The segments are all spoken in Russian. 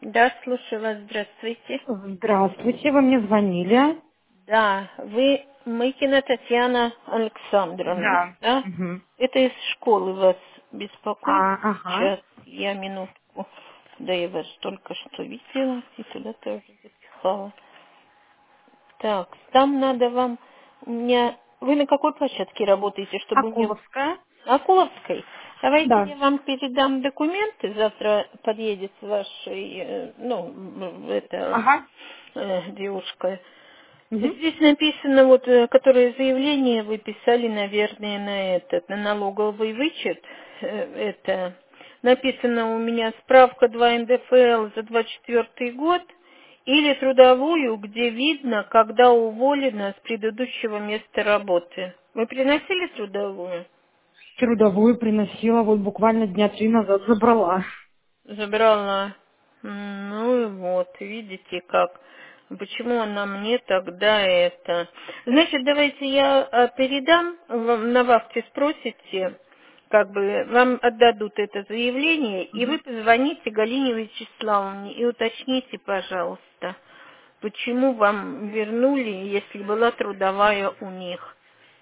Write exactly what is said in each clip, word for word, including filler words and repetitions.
Да, слушаю вас, здравствуйте. Здравствуйте, вы мне звонили? Да, вы Мыкина Татьяна Александровна, Да. да? Мгм. Это из школы вас беспокоит. А, ага. Сейчас я минутку. Да, я вас только что видела и туда тоже записала. Так, там надо вам... У меня... Вы на какой площадке работаете, чтобы мне... Акуловская? На Куловской. Давайте Да. я вам передам документы. Завтра подъедет ваш, э, ну, м, это, Ага. э, девушка. Мгм. Здесь написано, вот, э, которое заявление вы писали, наверное, на этот, на налоговый вычет. Э, Это написано у меня справка два эн дэ эф эл за двадцать четвёртый год или трудовую, где видно, когда уволена с предыдущего места работы. Вы приносили трудовую? Трудовую приносила, вот буквально дня три назад забрала. Забрала. М, Ну и вот, видите как. Почему она мне тогда это... Значит, давайте я а, передам, вам- на вахте спросите, как бы вам отдадут это заявление, и вы Мгм. позвоните Галине Вячеславовне и уточните, пожалуйста, почему вам вернули, если была трудовая у них.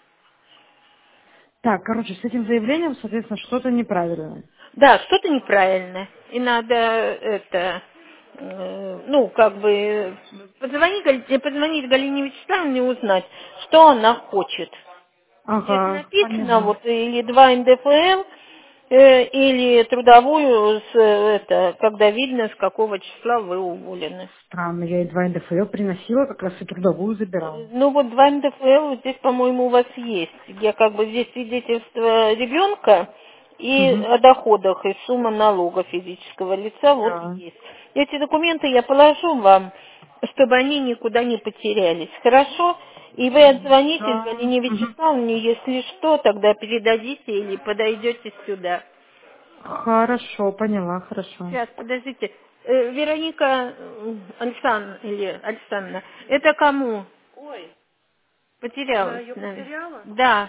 Так, короче, с этим заявлением, соответственно, что-то неправильное. Да, что-то неправильно. И надо это, э, ну, как бы, позвонить, Гали- позвонить Галине Вячеславовне и узнать, что она хочет. Здесь Ага, написано, поняла. вот, или два эн дэ эф эл, э, или трудовую, с, э, это, когда видно, с какого числа вы уволены. Странно, я и два эн дэ эф эл приносила, как раз и трудовую Э, забирала. Ну вот два эн дэ эф эл здесь, по-моему, у вас есть. Я как бы здесь свидетельство ребенка и Угу. о доходах, и сумма налога физического лица вот Да. есть. Эти документы я положу вам, чтобы они никуда не потерялись. Хорошо? И вы отзвонитесь Да. Галине Мгм. Вячеславовне, если что, тогда передадите или подойдете сюда. Хорошо, поняла, хорошо. Сейчас, подождите. Э, Вероника э, Александровна, или Александровна, это кому? Потерялась, наверное. Да.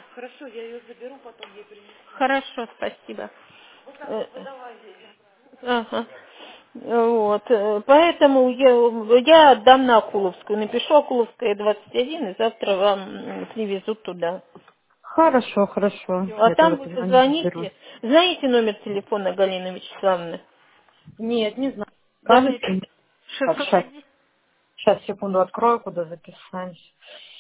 Хорошо, спасибо. Э, Ага. Вот. э, Поэтому я, я отдам на Акуловскую. Напишу Акуловская двадцать один, и завтра вам м, привезут туда. Хорошо, хорошо. Всё. А Я тогда там вы позвоню, заберу. позвоните. Знаете номер телефона Галины Вячеславовны? Нет, не знаю. Давайте. Скажите. Так, шестьсот сейчас, один. сейчас, секунду, открою, куда записать.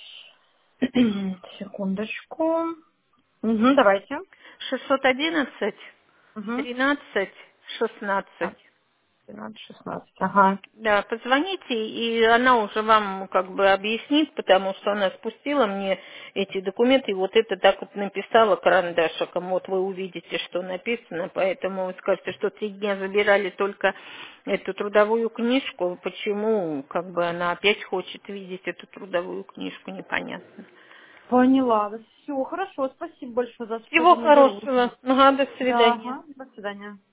Секундочку. Угу, давайте. шестьсот одиннадцать Угу. тринадцать шестнадцать. двенадцать, шестнадцать. Ага. Да, позвоните, и она уже вам как бы объяснит, потому что она спустила мне эти документы, и вот это так вот написала карандашиком. Вот вы увидите, что написано, поэтому вы скажете, что три дня забирали только эту трудовую книжку. Почему, как бы она опять хочет видеть эту трудовую книжку, непонятно. Поняла. Все, хорошо. Спасибо большое за Всего все. Наберу. хорошего. Ага, до Да, свидания. ага. До свидания.